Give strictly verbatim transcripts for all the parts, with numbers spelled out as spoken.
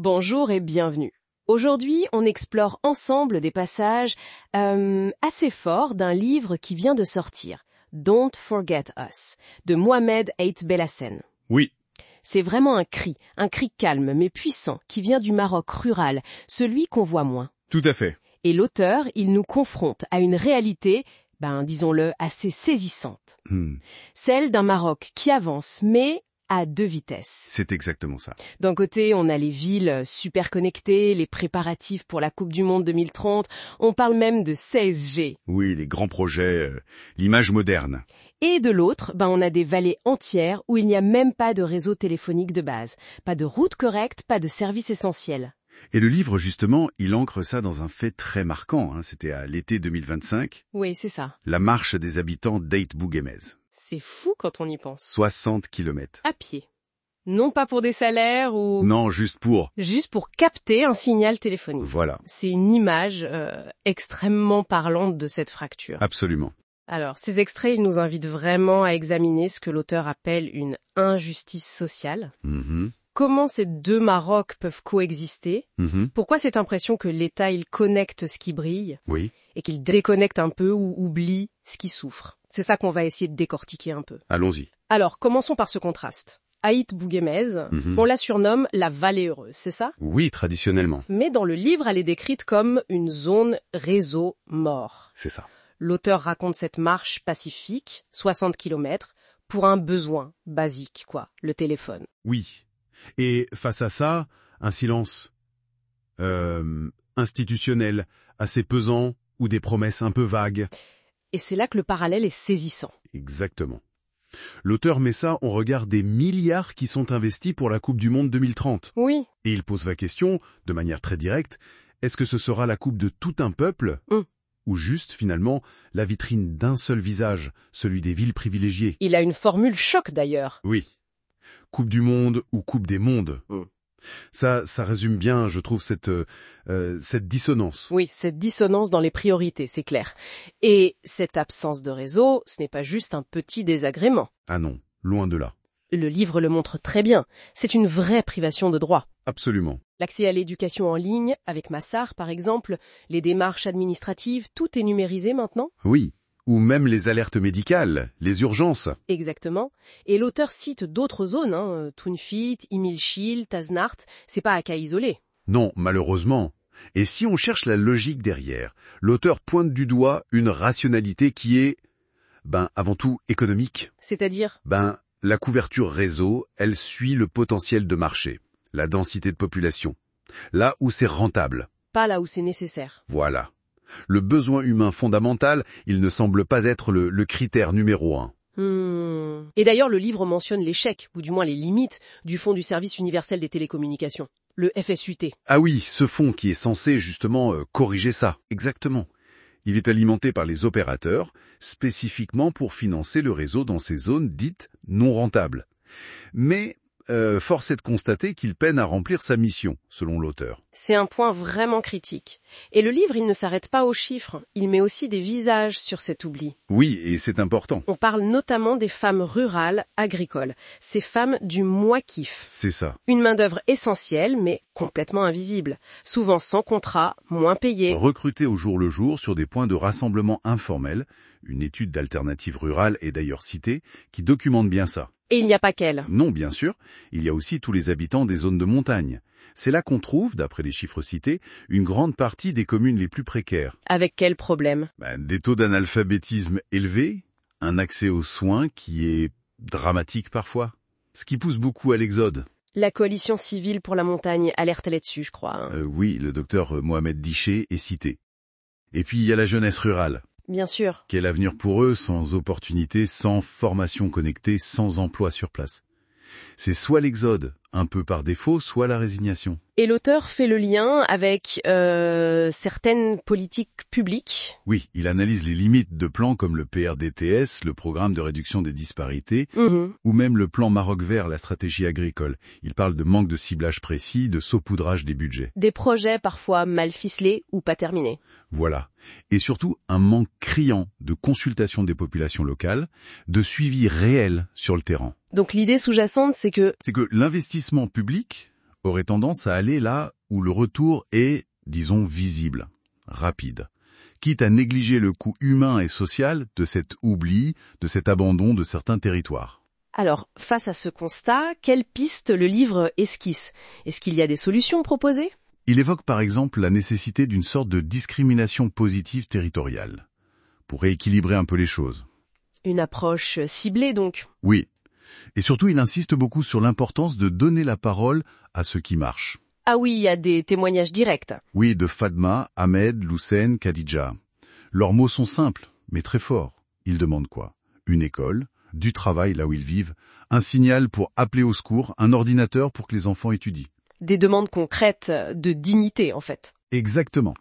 Bonjour et bienvenue. Aujourd'hui, on explore ensemble des passages euh, assez forts d'un livre qui vient de sortir, Don't Forget Us, de Mohamed Ait Belassen. Oui. C'est vraiment un cri, un cri calme mais puissant qui vient du Maroc rural, celui qu'on voit moins. Tout à fait. Et l'auteur, il nous confronte à une réalité, ben disons-le, assez saisissante. Hmm. Celle d'un Maroc qui avance, mais à deux vitesses. C'est exactement ça. D'un côté, on a les villes super connectées, les préparatifs pour la Coupe du Monde deux mille trente, on parle même de seize G. Oui, les grands projets, euh, l'image moderne. Et de l'autre, ben on a des vallées entières où il n'y a même pas de réseau téléphonique de base, pas de route correcte, pas de service essentiel. Et le livre, justement, il ancre ça dans un fait très marquant. Hein. C'était à l'été deux mille vingt-cinq, Oui, c'est ça. la marche des habitants d'Ait Bouguemez. C'est fou quand on y pense. soixante kilomètres. À pied. Non pas pour des salaires ou... Non, juste pour... Juste pour capter un signal téléphonique. Voilà, C'est une image euh, extrêmement parlante de cette fracture. absolument. Alors, ces extraits, ils nous invitent vraiment à examiner ce que l'auteur appelle une injustice sociale. Mhm, Comment ces deux Marocs peuvent coexister? mhm. Pourquoi cette impression que l'État, il connecte ce qui brille Oui, et qu'il déconnecte un peu ou oublie ce qui souffre? C'est ça qu'on va essayer de décortiquer un peu. allons-y. Alors, commençons par ce contraste. Ait Bouguemez, Mhm. on la surnomme la vallée heureuse, c'est ça? Oui, traditionnellement, Mais dans le livre, elle est décrite comme une zone réseau mort. c'est ça. L'auteur raconte cette marche pacifique, soixante kilomètres, pour un besoin basique, quoi, le téléphone. Oui. Et face à ça, un silence euh, institutionnel, assez pesant, ou des promesses un peu vagues. Et c'est là que le parallèle est saisissant. Exactement. L'auteur met ça en regard des milliards qui sont investis pour la Coupe du Monde deux mille trente. Oui. Et il pose la question, de manière très directe, est-ce que ce sera la coupe de tout un peuple Mm. ou juste, finalement, la vitrine d'un seul visage, celui des villes privilégiées? Il a une formule choc d'ailleurs. Oui. Coupe du monde ou coupe des mondes. Mm. Ça, ça résume bien, je trouve, cette, euh, cette dissonance. Oui, cette dissonance dans les priorités, c'est clair. Et cette absence de réseau, ce n'est pas juste un petit désagrément. Ah non, loin de là. Le livre le montre très bien. C'est une vraie privation de droits. Absolument. L'accès à l'éducation en ligne, avec Massar par exemple, les démarches administratives, tout est numérisé maintenant. Oui. Ou même les alertes médicales, les urgences. Exactement. Et l'auteur cite d'autres zones, hein, Tounfit, Imilchil, Taznart, c'est pas un cas isolé. Non, malheureusement. Et si on cherche la logique derrière, l'auteur pointe du doigt une rationalité qui est, ben, avant tout économique. C'est-à-dire, Ben, la couverture réseau, elle suit le potentiel de marché, la densité de population. Là où c'est rentable. pas là où c'est nécessaire. Voilà. Le besoin humain fondamental, il ne semble pas être le, le critère numéro un. Hmm. Et d'ailleurs, le livre mentionne l'échec, ou du moins les limites, du Fonds du service universel des télécommunications, le F S U T. Ah oui, ce fonds qui est censé justement euh, corriger ça. Exactement. Il est alimenté par les opérateurs, spécifiquement pour financer le réseau dans ces zones dites non rentables. Mais euh, force est de constater qu'il peine à remplir sa mission, selon l'auteur. C'est un point vraiment critique. Et le livre, il ne s'arrête pas aux chiffres, il met aussi des visages sur cet oubli. Oui, et c'est important. On parle notamment des femmes rurales, agricoles, ces femmes du mois-kiff. C'est ça. Une main-d'œuvre essentielle, mais complètement invisible. Souvent sans contrat, moins payée. Recruté au jour le jour sur des points de rassemblement informels, une étude d'alternative rurale est d'ailleurs citée, qui documente bien ça. Et il n'y a pas qu'elle. Non, bien sûr, il y a aussi tous les habitants des zones de montagne. C'est là qu'on trouve, d'après les chiffres cités, une grande partie des communes les plus précaires. Avec quel problème? Ben, des taux d'analphabétisme élevés, un accès aux soins qui est dramatique parfois, ce qui pousse beaucoup à l'exode. La coalition civile pour la montagne alerte là-dessus, je crois. hein. Euh, oui, le docteur Mohamed Diché est cité. Et puis il y a la jeunesse rurale. Bien sûr. Quel avenir pour eux sans opportunité, sans formation connectée, sans emploi sur place? C'est soit l'exode, un peu par défaut, soit la résignation. Et l'auteur fait le lien avec euh, certaines politiques publiques. Oui, il analyse les limites de plans comme le P R D T S, le programme de réduction des disparités, Mhm. ou même le plan Maroc Vert, la stratégie agricole. Il parle de manque de ciblage précis, de saupoudrage des budgets. Des projets parfois mal ficelés ou pas terminés. Voilà. Et surtout, un manque criant de consultation des populations locales, de suivi réel sur le terrain. Donc l'idée sous-jacente, c'est que C'est que l'investissement public, aurait tendance à aller là où le retour est, disons, visible, rapide, quitte à négliger le coût humain et social de cet oubli, de cet abandon de certains territoires. Alors, face à ce constat, quelle piste le livre esquisse? Est-ce qu'il y a des solutions proposées? Il évoque par exemple la nécessité d'une sorte de discrimination positive territoriale, pour rééquilibrer un peu les choses. Une approche ciblée donc. Oui. Et surtout, il insiste beaucoup sur l'importance de donner la parole à ce qui marche. Ah oui, il y a des témoignages directs. Oui, de Fadma, Ahmed, Loussen, Khadija. Leurs mots sont simples, mais très forts. Ils demandent quoi? Une école, du travail là où ils vivent, un signal pour appeler au secours, un ordinateur pour que les enfants étudient. Des demandes concrètes de dignité, en fait. Exactement.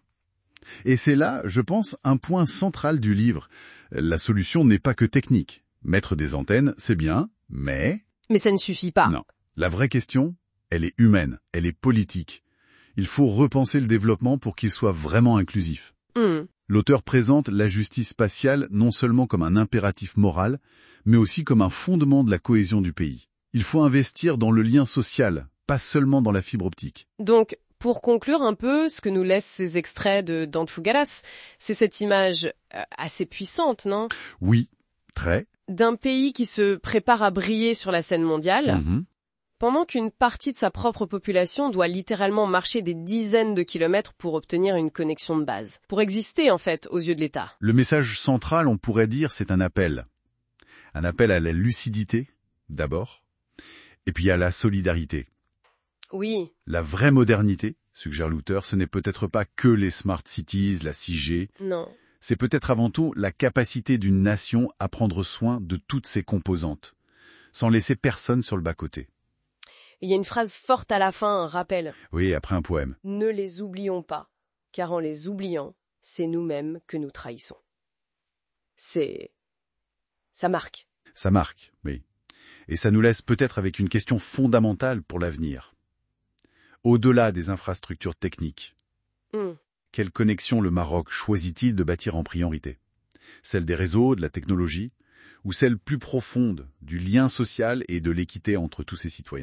Et c'est là, je pense, un point central du livre. La solution n'est pas que technique. Mettre des antennes, c'est bien, mais... Mais ça ne suffit pas. Non. La vraie question, elle est humaine, elle est politique. Il faut repenser le développement pour qu'il soit vraiment inclusif. Mmh. L'auteur présente la justice spatiale non seulement comme un impératif moral, mais aussi comme un fondement de la cohésion du pays. Il faut investir dans le lien social, pas seulement dans la fibre optique. Donc, pour conclure un peu, ce que nous laissent ces extraits de Don't Forget Us, c'est cette image euh, assez puissante, non? Oui, très. D'un pays qui se prépare à briller sur la scène mondiale, Mm-hmm. pendant qu'une partie de sa propre population doit littéralement marcher des dizaines de kilomètres pour obtenir une connexion de base. Pour exister, en fait, aux yeux de l'État. Le message central, on pourrait dire, c'est un appel. Un appel à la lucidité, d'abord, et puis à la solidarité. Oui. La vraie modernité, suggère l'auteur, ce n'est peut-être pas que les smart cities, la six G. Non. C'est peut-être avant tout la capacité d'une nation à prendre soin de toutes ses composantes, sans laisser personne sur le bas-côté. Il y a une phrase forte à la fin, un rappel. Oui, après un poème. Ne les oublions pas, car en les oubliant, c'est nous-mêmes que nous trahissons. C'est... ça marque. Ça marque, oui. Et ça nous laisse peut-être avec une question fondamentale pour l'avenir. Au-delà des infrastructures techniques, Mmh. quelle connexion le Maroc choisit-il de bâtir en priorité? Celle des réseaux, de la technologie, ou celle plus profonde du lien social et de l'équité entre tous ses citoyens?